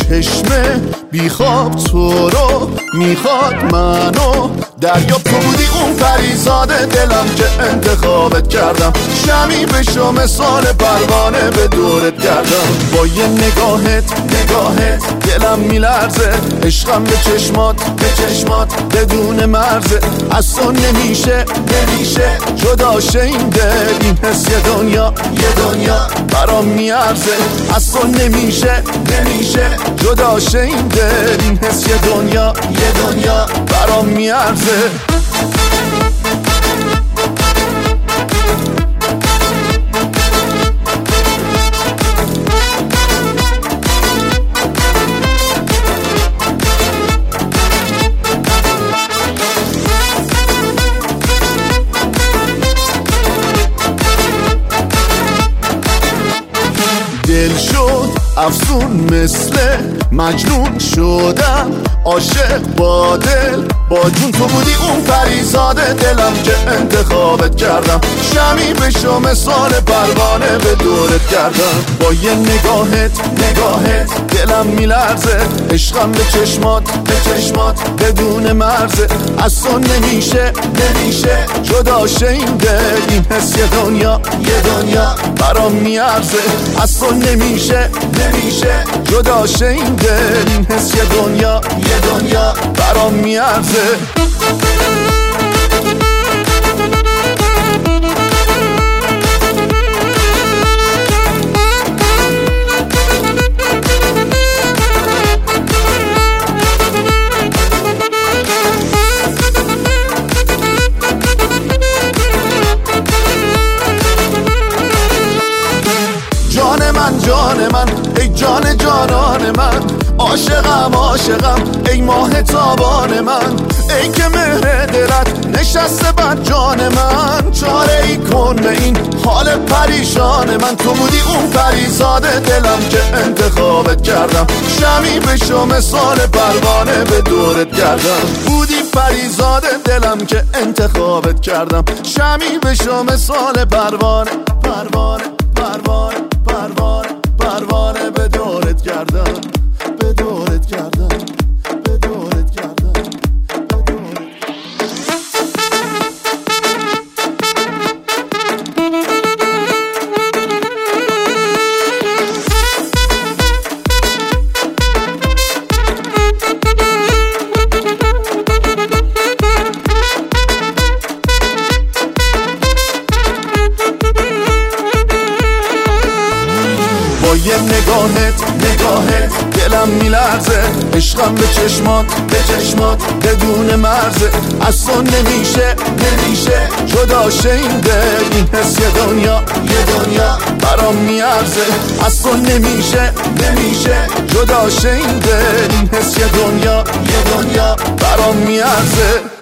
چشمه بیخواب تو رو میخواد منو دریا، تو بودی اون پریزاد دلم که انتخابت کردم، شمی بشو مثال پروانه به دورت کردم. با یه نگاهت دلم میلرزه، عشقم به چشمات بدون مرزه، از تو نمیشه جدا شه این دل، این حس یه دنیا برام میارزه، از تو نمیشه جدا شه این دل، این حس یه دنیا برام میارزه. دل شد افسون مثل مجنون شدم، عاشق با دل با جون، تو بودی اون پریزاد دلم که انتخابت کردم، شمی بشو مثال پروانه به دورت کردم. با یه نگاهت دلم میلرزه، عشقم به چشمات بدون مرزه، از تو نمیشه جدا شه این دل، این حس یه دنیا برام میارزه، از تو نمیشه جدا شه این دل، این حس یه دنیا برام میارزه. جان من ای جان جانان من، عاشقم ای ماه تابان من، ای که مهر دلت نشسته بر جان من، چاره ای کن به این حال پریشان من، تو بودی اون پریزاد دلم که انتخابت کردم، شمی بشو مثال پروانه به دورت کردم. بودی پریزاد دلم که انتخابت کردم، شمی بشو مثال پروانه به دورت کردم. با یه نگاهت دلم میلرزه، عشقم به چشمات بدون مرزه، از تو نمیشه جدا شه این دل، این حس یه دنیا برام میارزه، از تو نمیشه جدا شه این دل، این حس یه دنیا برام میارزه.